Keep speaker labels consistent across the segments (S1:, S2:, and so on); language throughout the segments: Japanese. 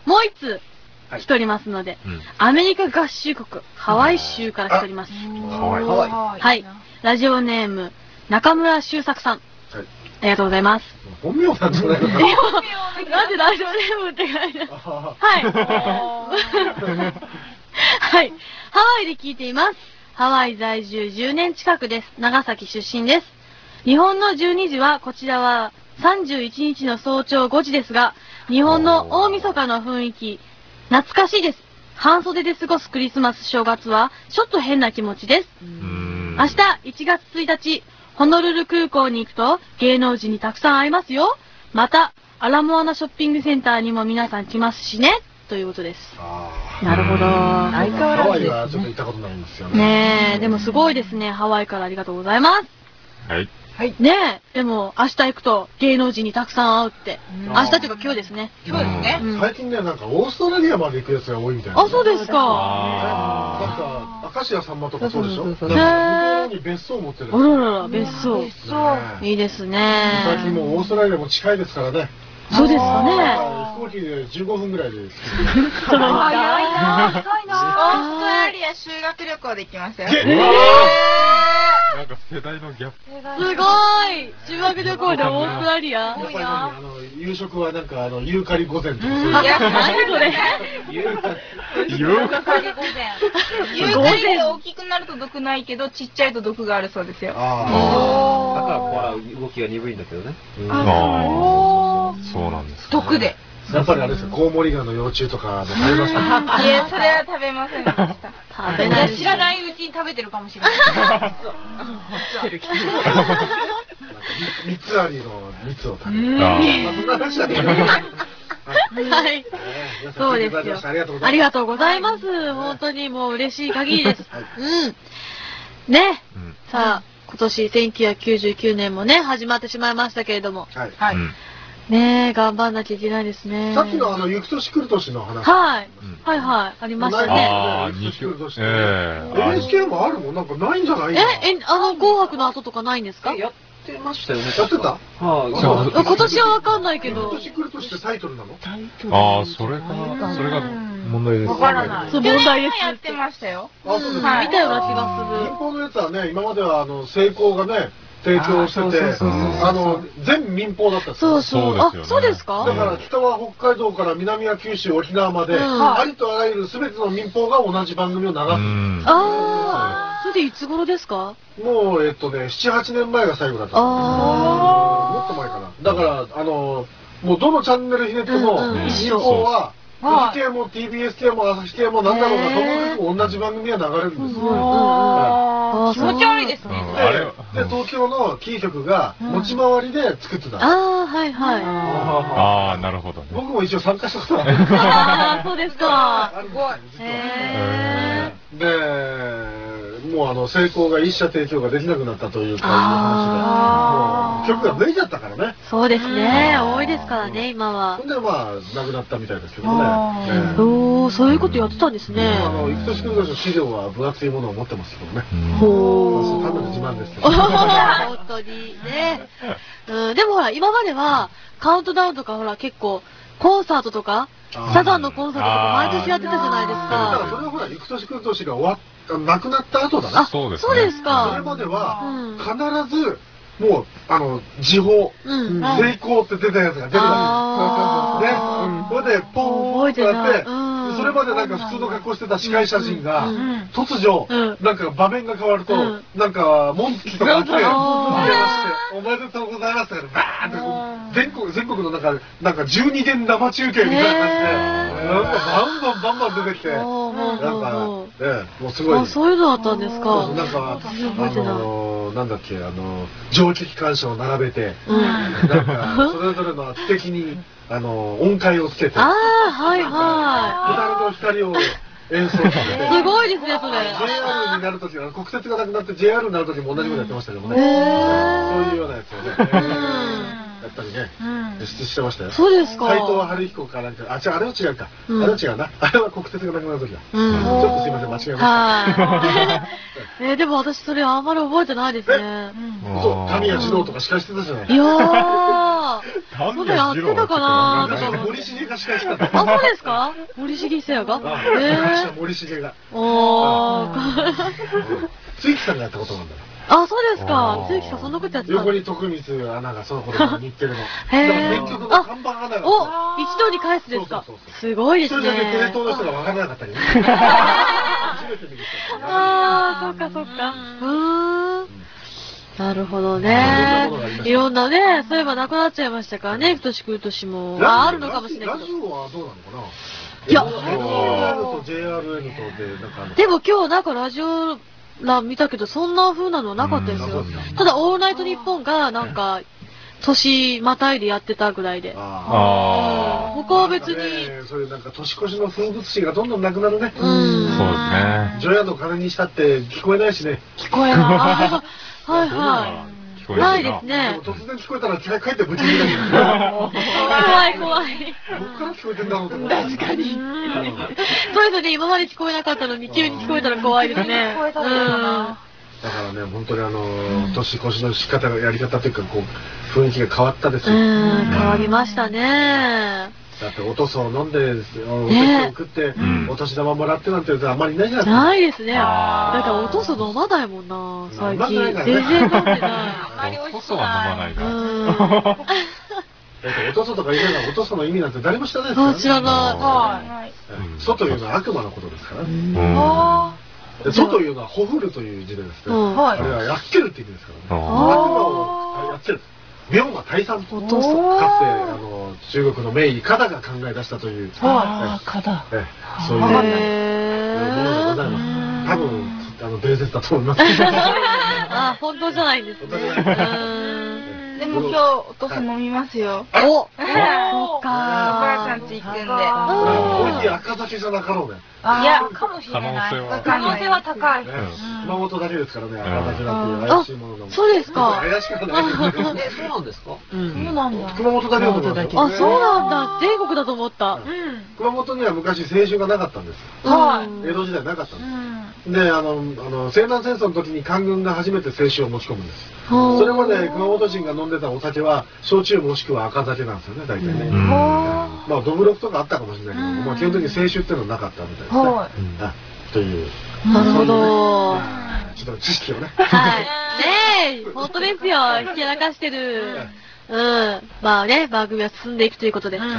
S1: もう一つ来ておりますので、アメリカ合衆国、ハワイ州から来ております。はい。ラジオネーム、中村修作さん。ありがとうございます。
S2: 本名なんじゃないのかな。
S1: なんでラジオネームって書いてある。はい。はい。ハワイで聞いています。ハワイ在住10年近くです。長崎出身です。日本の12時は、こちらは31日の早朝5時ですが、日本の大晦日の雰囲気、懐かしいです。半袖で過ごすクリスマス正月は、ちょっと変な気持ちです。明日1月1日、ホノルル空港に行くと芸能人にたくさん会いますよ。また、アラモアナショッピングセンターにも皆さん来ますしね。ということです。なるほど。
S2: 相変わらずハワイはちょっと行ったことないんですよね。
S1: ねえ、でもすごいですね。ハワイからありがとうございます。
S3: はい。
S1: ねえ、でも明日行くと芸能人にたくさん会うって。明日というか今日ですね。
S4: 今日ですね。
S2: 最近ね、なんかオーストラリアまで行くやつが多いみたいな。
S1: あ、そうですか。
S2: なんか、明石家さんまとかそうでしょ。向こうに別荘を持ってる。
S1: あららら、別荘。いいですね。
S2: 最近もうオーストラリアも近いですからね。
S1: そうですかね。
S2: 飛行機で15分ぐらいで。
S4: 早いな。オーストラリア修学旅行で行きましたよ。
S3: なんか世代のギャップ。
S1: すごい。修学旅行でオーストラリア。
S2: やっぱり夕食はなんかユーカリ御膳とかそういう。
S1: 何それ。
S4: ユーカリ御膳。ユーカリって大きくなると毒ないけど、ちっちゃいと毒があるそうですよ。
S5: だから動きが鈍いんだけどね。
S3: そうなんです。
S4: 毒で。
S2: やっぱりあれですよ、コウモリガの幼虫とか食べました。
S4: いや、それは食べませんでした。
S1: 食べない。
S6: 知らないうちに食べてるかもしれない。
S2: 三つありの蜜を食べる。そんな話だけど。
S1: はい。そうですよ。ありがとうございます。本当にもう嬉しい限りです。ね。さあ、今年1999年もね、始まってしまいましたけれども。
S4: はい。
S1: ねえ、頑張んなきゃいけないですね。
S2: さっきの行く年来る年の話。
S1: はい。はいはい。ありましたね。
S2: NHK もあるもんなんかないんじゃない？
S1: 紅白の後とかないんですか？
S5: やってましたよね。
S2: やってた？
S1: 今年はわかんないけど。
S2: 今年来る年ってタイトルなの？
S3: ああ、それが問題です。
S4: わからない。
S1: そう、問題です。
S4: やってましたよ。
S2: あ、そうですか。
S1: 見たような気がする。
S2: 民放のやつはね、今までは成功がね、提供してて、全民放だったんですよ。
S1: そう。あ、そうですか？
S2: だから北は北海道から南は九州、沖縄まで、ありとあらゆる全ての民放が同じ番組を流す。
S1: ああ、それでいつ頃ですか？
S2: もう7、8年前が最後だったんです。もっと前かな。だからもうどのチャンネルひねっても民放はフジ系も TBS 系も朝日系もなんだろうがともかく同じ番組が流れるんですよ。
S4: 気持ち悪いですね。
S2: で東京のキー局が持ち回りで作ってた。
S1: ああ、はいはい。
S3: ああ、なるほどね。
S2: 僕も一応参加したことがある。
S1: ああ、そうですか。
S4: すごい。
S2: でもう成功が一社提供ができなくなったというかいう話で、もう曲が抜いちゃったからね。
S1: そうですね。多いですからね、今は。
S2: ほんでまあなくなったみたいですけどね。
S1: おお、そういうことやってたんですね。
S2: 行く年来る年の資料は分厚いものを持ってますけどね。
S1: ほう。
S2: 単なる自慢ですけど。
S1: 本当にね。でもほら、今まではカウントダウンとかほら結構コンサートとかサザンのコンサートとか毎年やってたじゃないですか。
S2: だからそれはほら行く年来る年がなくなった後だな。
S3: そうです。
S1: そうですか。
S2: それまでは必ずもう時報成功って出たやつが出るわけです。ね。それでポーンってやってそれまでなんか普通の格好してた司会者陣が突如なんか場面が変わるとなんかモンキとか来ておめでとうございますとかでバーって全国のなんか12電生中継みたいな感じでなんかバンバン出てきてなんかもうすごい
S1: そういうのあったんですか。
S2: なんかなんだっけ蒸気機関車を並べてなんかそれぞれの素敵に音階をつけて
S1: はいはい
S2: 蛍の光を演奏して
S1: すごいですねそれ。
S2: JR になるときは国鉄がなくなって JR になるときも同じことやってましたけどね。そういうようなやつをねやっぱりね、出してましたよ。
S1: そうですか。
S2: 斎藤春彦かなんか、あ、違う、あれは違うか。あれは違うな。あれは国鉄がなくなる時だ。ちょっとすいません、間違えました。
S1: でも私それあんまり覚えてないですね。
S2: そう、神谷児童とか司会してたじゃない。
S1: いやー、それやってたかなとか思って。
S2: 森重が司会してた。
S1: あ、そうですか？森重久彌が？
S2: 森重が。
S1: おー。
S2: 露木さんがやったことなんだよ。
S1: あ、そうですか。露木さんそんなことやってた。
S2: 横に徳光アナがその頃から日テレの。
S1: へ
S2: ー。結局の看板アナが。
S1: お、一度に返すですか。すごいですね。
S2: 一人だけテレ東の人が分からなかったけど。初めて見る人。
S1: ああ、そっかそっか。なるほどね。いろんなね、そういえばなくなっちゃいましたからね、年来る年も。あるのかもしれないけど。
S2: ラジオはどうなのかな。
S1: いや、
S2: NRN と JRN とで、なんか。
S1: でも今日なんかラジオ欄見たけど、そんな風なのはなかったですよ。ただ、オールナイトニッポンがなんか、年またいでやってたぐらいで。他は別に。
S2: そういうなんか年越しの風物詩がどんどんなくなるね。
S3: そうですね。
S2: 除夜の鐘にしたって聞こえないしね。
S1: 聞こえない。はいはい。ないですね。
S2: 突然聞こえたら帰ってぶち切れない。
S1: 怖い怖い。
S2: どっから聞こえてんだろうと思って。
S1: 確かに。そうですよね。今まで聞こえなかったのに急に聞こえたら怖いですね。
S4: 聞こえたらいいかな。
S2: だからね、本当に年越しの仕方やり方というか、こう雰囲気が変わったですよ。
S1: 変わりましたね。
S2: だっておとそを飲んでおせちを食ってお年玉もらってなんてあんまりないじゃないですか。
S1: ないですね。だからおとそ飲まないもんな、最近。全然飲んでない。
S4: あんまり美味しくない。
S2: おとそとか言いながらおとその意味なんて誰も知らないですからね。
S1: 知らない。
S2: そというのは悪魔のことですからね。そというのはほふるという字でですね。あれはやっつけるって意味ですからね。悪魔をやっつける。病魔退散と。かつて中国の名医カダが考え出したという。
S5: カダ。
S2: そういうものでございます。多分伝説だと思います。
S1: あ、本当じゃないんですね。
S4: でも今日おとそ飲みますよ。
S1: お、そっか。
S4: おばあちゃん家行くんで。
S2: おいしい赤酒じゃなかろうね。
S4: いや、かもしれない。
S6: 可能性は高い。
S2: 熊本だけですからね、赤酒なんていう怪しいものが。
S1: そうですか。
S2: 怪しくはない。
S5: そうなんですか？
S4: そうなんだ。
S2: 熊本だけだと思いますよ。
S1: あ、そうなんだ。全国だと思った。
S2: 熊本には昔青春がなかったんです。江戸時代なかったんです。で、西南戦争の時に官軍が初めて清酒を持ち込むんです。それまで熊本人が飲んでたお酒は焼酎もしくは赤酒なんですよね、大体ね。まあどぶろくとかあったかもしれないけど、まあ基本的に清酒っていうのはなかったみたいですね。という。
S1: なるほど。
S2: ちょっと知識をね。
S1: はい。ねえ、本当ですよ。ひけらかしてる。まあね、番組は進んでいくということで。はい。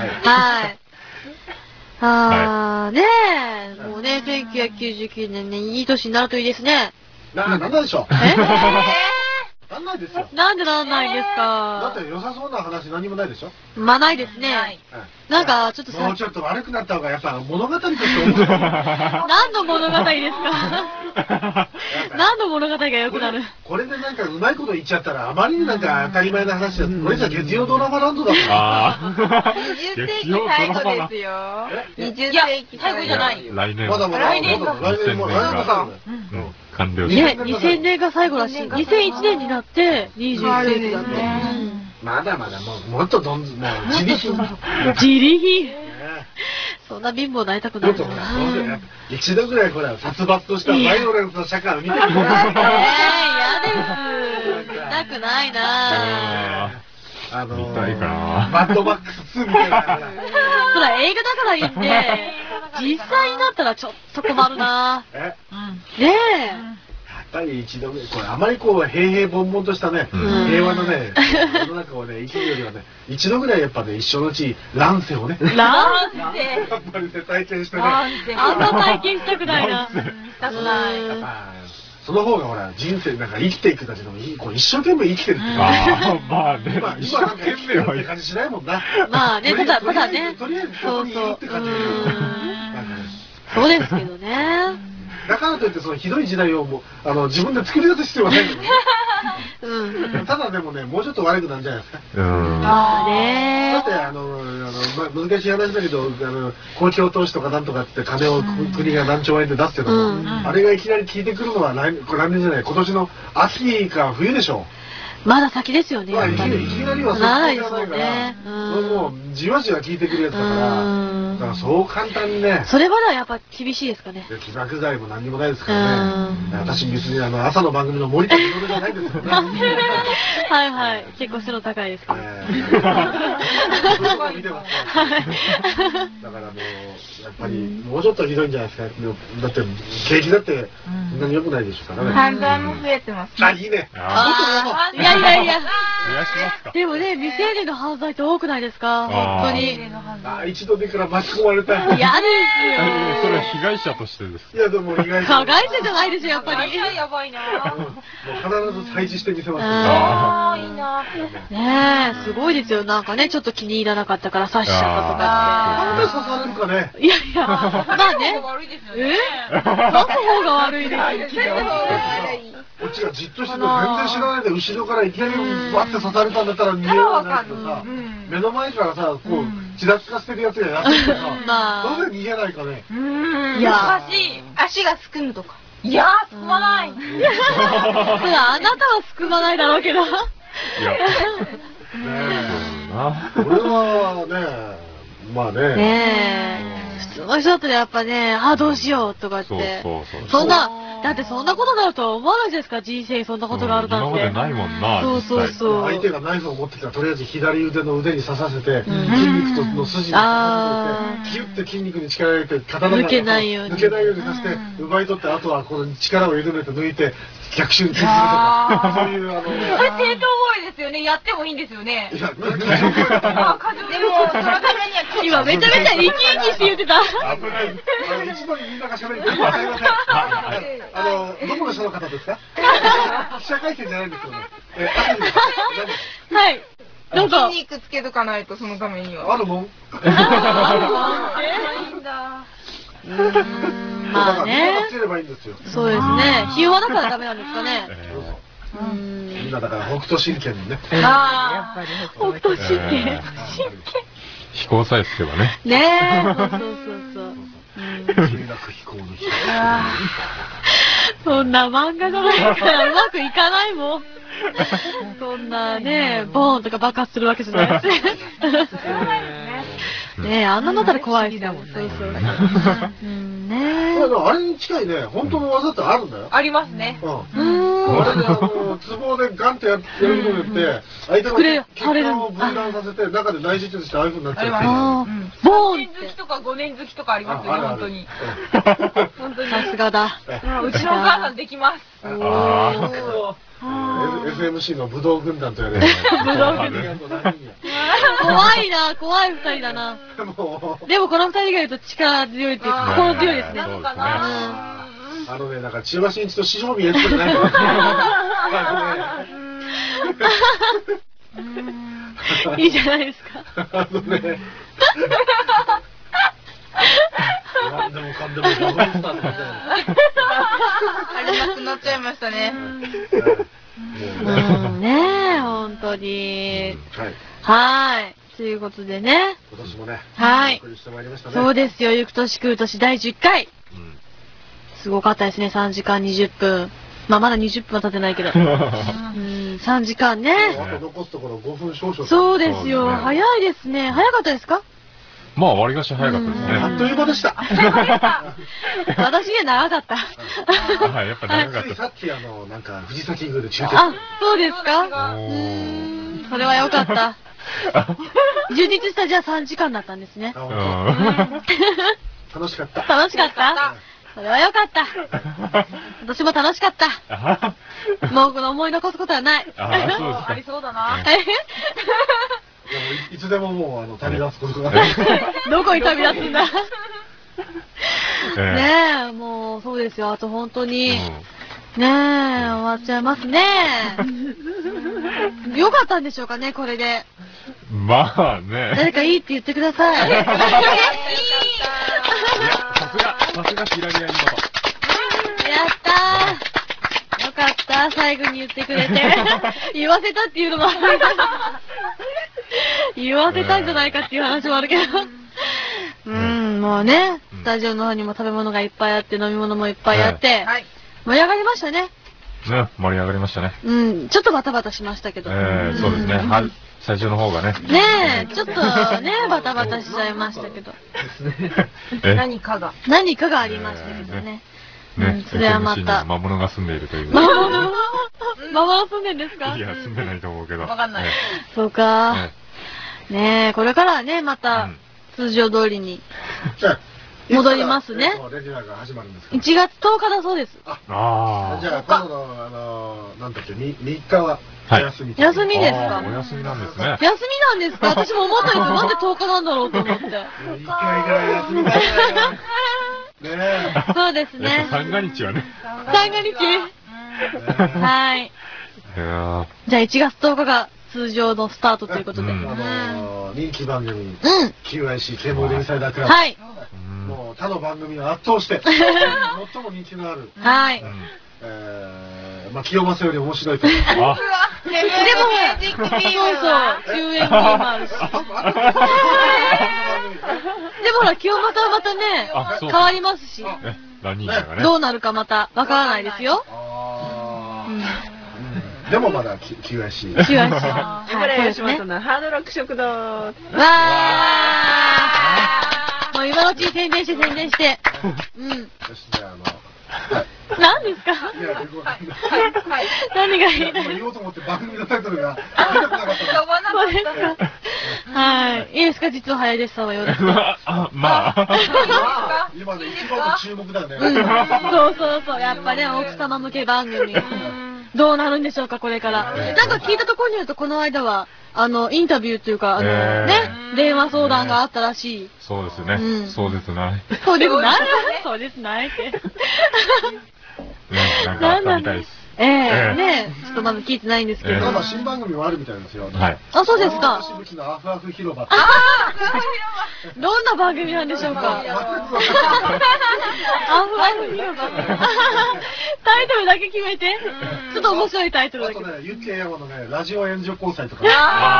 S1: ねえ、もうね、1999年にいい年になるといいですね。
S2: なんでしょう。なんないですよ。
S1: なんでなんないんですか。
S2: だって良さそうな話何もないでしょ。
S1: まあないですね。なんかちょっと
S2: もうちょっと悪くなった方がやっぱ物語として面白い。
S1: 何の物語ですか。何の物語が良くなる。
S2: これでなんかうまいこと言っちゃったらあまりになんか当たり前な話だ。これじゃ月曜ドラマランドだもん。
S4: 20世紀最後ですよ。20世紀
S6: 最後じゃないよ。
S3: 来年。
S2: まだまだ。来年も
S3: 完了
S1: ね、2000年が最後らしい。2001年になって21世紀だって。
S2: まだまだもっとどんどん自力
S1: 自力。そんな貧乏になりたくないな。
S2: 一度ぐらいこれ殺伐としたバイオレンスの社会を見てみて。
S1: 嫌です。見たくないな。
S3: 見たいかな。
S2: バッドマックス2みたいな。
S1: それ映画だからいいんで、実際になったらちょっと困るな。ねえ。
S2: やっぱり一度ね、これあまりこう平々凡々としたね、平和なね、世の中をね、生きるよりはね、一度ぐらいやっぱね、一生のうち乱世をね、
S1: 乱世
S2: やっぱりね、体験してね、
S1: あんな体験したくないな。
S6: したくない。
S2: その方がほら、人生なんか生きていくだけでもこう一生懸命生きてるって
S3: まあね、
S2: 今なんか生きてるって感じしないもんな。
S1: まあね、ただね、
S2: とりあえずそこにいるって感じ。
S1: そうですけどね。
S2: だからといってそのひどい時代を自分で作り出す必要はないけどね。ただでもね、もうちょっと悪くなるんじゃないですか。
S1: まあね。
S2: だって難しい話だけど公共投資とかなんとかって金を国が何兆円で出すけども、あれがいきなり効いてくるのは来年じゃない、今年の秋か冬でしょう。
S1: まだ先ですよね。
S2: まあいきなりはそう
S1: ならないですもんね。
S2: もうじわじわ効いてくるやつだから、だからそう簡単にね。
S1: それまではやっぱ厳しいですかね。
S2: 起爆剤も何にもないですからね。私別に朝の番組の森田実じゃないですよね。
S1: はいはい。結構背の高いですから。
S2: 見てますから。だからもうやっぱりもうちょっとひどいんじゃないですか。だって景気だってそんなに良くないでしょうからね。
S4: 犯罪も増えてます。
S2: あ、いいね。
S1: いやいやいや。
S3: 増やしますか。
S1: でもね、未成年の犯罪って多くないですか？本当に。
S2: 一度でから巻き込まれたい。
S1: 嫌ですよ。
S3: それは被害者としてです。
S2: いやでも被害者。
S1: 加害者じゃないでしょ、やっぱり。
S4: やばいな。
S2: もう必ず退治してみせます。
S4: ああ、いいな。
S1: ねえ、すごいですよ。なんかね、ちょっと気に入らなかったから刺しちゃったとか
S2: なんで刺されるかね。
S1: って。いやいや、まあね。
S4: 悪いですよね。
S1: 刺す方が悪いですよ。
S2: こっちがじっとしてて全然知らないで後ろからいきなりバッて刺されたんだったら逃げられないけどさ、目の前からさこうちらつかせてるやつがやってきてさ、なぜ逃げないかね。
S1: いや、
S4: 足がすくむとか。いやー、すくまない。
S1: それあなたはすくまないだろうけど。
S3: いや。
S2: 俺はね、まあね。
S1: ねえ、普通の人だったらやっぱね、あ、どうしようとかって。そんな、だってそんなことになるとは思わないじゃないですか、人生にそんなことがあるなんて。
S3: 今までないもんな。
S1: そうそうそう。
S2: 相手がナイフを持ってきたらとりあえず左腕の腕に刺させて、筋肉との筋に刺させて、キュッて筋肉に力を入れて刀が抜けないようにさせて奪い取って、あとはこの力を緩めて抜いて逆襲に決するとか、そういう
S4: それ正当防衛ですよね。やってもいいんですよね。
S2: いや、でもそのためには
S1: 今めちゃめちゃ生き生きして言ってた。
S2: 危ない。一度にみんなが喋る。すいません。どこの人の方ですか？記者会見じゃないんですよね。
S1: はい。なんか
S4: 筋肉つけとかないとそのためには。
S2: あるもん。
S4: ないんだ。
S1: まあね。
S2: つければいいんですよ。
S1: そうですね。ひ弱だからダメなんですかね。
S2: みんなだから北斗神拳にね。
S4: ああ、やっぱり
S1: 北斗神拳。
S3: 飛行さえつけばね。
S1: ねえ。そうそうそうそう。
S2: 飛行の日。
S1: そんな漫画じゃないからうまくいかないもん。そんなね、ボーンとか爆発するわけじゃないし。ねえ、あんなのだったら怖いですよ。そうそう。ねえ。
S2: あれに近いね、本当の技ってあるんだよ。
S4: ありますね。
S2: あれでツボでガンってやることによって相手の血管を分断させて中で内出血してああいう風になっちゃう。
S1: ボーン
S4: 3年好きとか5年好きとかありますよね、本当に。
S1: さすがだ。
S4: うちのお母さんできます。
S2: SMC の武道軍団とやれる。
S1: 怖いな、怖い二人だな。でもこの二人がいると力強いっていうか心強いですね。
S2: なんか千葉真一と四条見えつけてないから。
S1: いいじゃないですか。
S2: なんでもかんでもバブルスターとかみたいな。
S4: あれなくなっちゃいましたね。
S1: ねえ、本当に。はい。ということでね。
S2: 今年もね。
S1: はい。そうですよ。ゆく年来る年第10回。すごかったですね。3時間20分。まあまだ20分は経ってないけど。3時間ね。
S2: あと残すところ5分少々。
S1: そうですよ。早いですね。早かったですか？
S3: まあ割りかし早かったですね。
S2: あっという間でした。
S1: 私には長かった。
S3: はい、やっぱ長かった。
S2: さっきなんか藤崎宮で中継。
S1: あ、そうですか？それは良かった。充実したじゃあ3時間だったんですね。
S2: 楽しかった。
S1: 楽しかった？それは良かった。私も楽しかった。もうこの思い残すことはない。
S4: ありそうだな。
S2: いつでももう旅立つことが。
S1: どこに旅立つんだ。ねえ、もうそうですよ。あと本当に。ねえ、終わっちゃいますね。よかったんでしょうかね、これで。
S3: まあね。
S1: 誰かいいって言ってください。
S3: さすがヒラリアンの。
S1: やったー。よかった、最後に言ってくれて。言わせたっていうのもある。言わせたんじゃないかっていう話もあるけど。もうね、スタジオの方にも食べ物がいっぱいあって、飲み物もいっぱいあって、盛り上がりましたね。
S3: ね、盛り上がりましたね。
S1: うん、ちょっとバタバタしましたけど。
S3: そうですね。最初の方がね。
S1: ねえ、ちょっとね、バタバタしちゃいましたけど。
S6: 何かが
S1: ありましたけどね。
S3: ね、
S1: それはまた。
S3: 魔物が住んでいるという。
S1: 魔物住んでんですか？
S3: いや、住んでないと思うけど。
S6: わかんない。
S1: そうか。ねえ、これからはね、また、通常通りに。戻りますね。
S2: レギュラーが始まるんですか
S1: 1月10日だそうです。
S2: じゃあ、今度の、なんだっけ、3日は、休み。
S1: 休みですか？
S3: お休みなんですね。
S1: 休みなんですか？私も思ったんですよ。なんで10日なんだろうと思って。
S2: 1回ぐらい休みたいな。ねえ。
S1: そうですね。
S3: 三が日はね。
S1: 三が日。はい。じゃあ1月10日が通常のスタートということで。
S2: 人気番組、QIC ケーブルインサイダークラブ。
S1: はい。
S2: もう他の番組を圧倒して、最も人気のある。
S1: はい。
S2: まあ、清正より面白いと。でも、
S1: そうそう、救援ゲームあるし。でもほら、清正はまたね、変わりますし。どうなるかまた、わからないですよ。
S2: でもまだ QIC。
S1: QIC。
S6: 村吉本のハードロック食堂。わ
S1: ー！もう今のうちに宣伝して。うん。
S2: よし、じゃあ
S1: 何ですか？何がいい？
S2: 言おうと思って番組のタイトルが出てこなかった。
S1: そうですか。はい。いいですか？実は早出さんはようですか？
S3: まあ。
S2: 今ね、一番の注目だよね。
S1: そう。やっぱね、奥様向け番組。どうなるんでしょうか、これから。なんか聞いたところによると、この間は、インタビューというか、ね、電話相談があったらしい。
S3: そうですね。そうですない。
S1: そうですないって。
S3: なんかあったみたいです。
S1: ねちょっとまだ聞いてないんですけど。
S2: なんか新番組もあるみたいですよ。
S3: はい。
S1: あ、そうですか。
S2: しぶきのアフアフ広場。
S1: どんな番組なんでしょうか。アフアフ広場。タイトルだけ決めて。ちょっと面白いタイトルだけ。
S2: あとね、ユッケ山のね、ラジオ援助交際とか。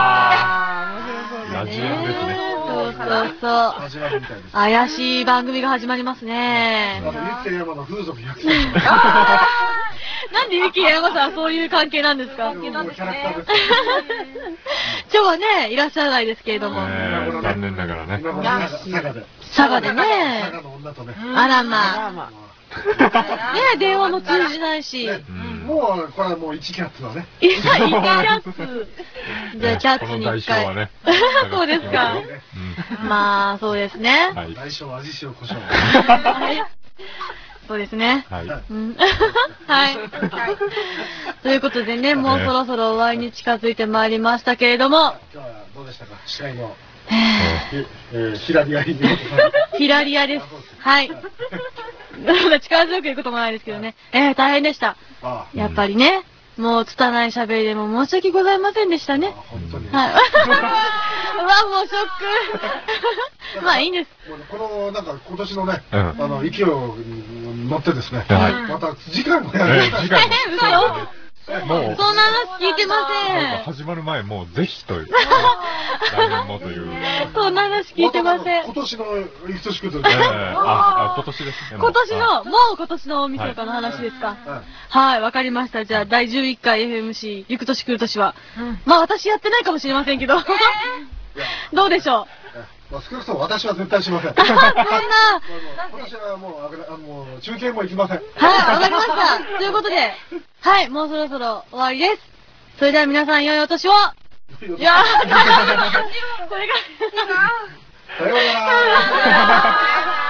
S3: ラジオですね。
S1: そう。怪しい番組が始まりますね。
S2: ユッケ山の風俗100歳。
S1: なんでユッケ山さんはそういう関係なんですか？
S2: キャラクターです。
S1: 今日はね、いらっしゃらないですけれども。
S3: 残念ながらね。
S1: 佐賀でね。
S2: 佐賀の女とね。
S1: あらまあ。ね電話も通じないし。
S2: もう、これはもう1キャッツのね。
S1: 1キャッツ。じゃあキャッツに1回。そうですか。まあ、そうですね。
S2: 大小味塩胡椒。
S1: そうですね。
S3: はい。
S1: はい。ということでね、もうそろそろ終わりに近づいてまいりましたけれども。
S2: 今日はどうでしたか？司会の。ヒラリア
S1: ヒラリアです。はい。力強く言うこともないですけどね。大変でした。やっぱりね、もう拙い喋りでも申し訳ございませんでしたね。
S2: 本当に。
S1: はい。うわ、もうショック。まあいいんです。
S2: この、なんか今年のね、勢いを乗ってですね、また次回もやる。
S3: 次回も。
S1: もうそんな話聞いてません。
S3: 始まる前もうぜひという。来年もという。
S1: そんな話聞いてません。
S2: 今年のいく年くと。
S3: 今年ですね。
S1: 今年の大晦日の話ですか。はい、わかりました。じゃあ第11回 FMC 行く年来る年は、まあ私やってないかもしれませんけど、どうでしょう。
S2: 少なくとも私は絶対しません。
S1: そんな。
S2: 私はもう中継も行きません。
S1: はい、わかりました。ということで、はい、もうそろそろ終わりです。それでは皆さん良いお年を。いやー、それが。
S2: さようなら。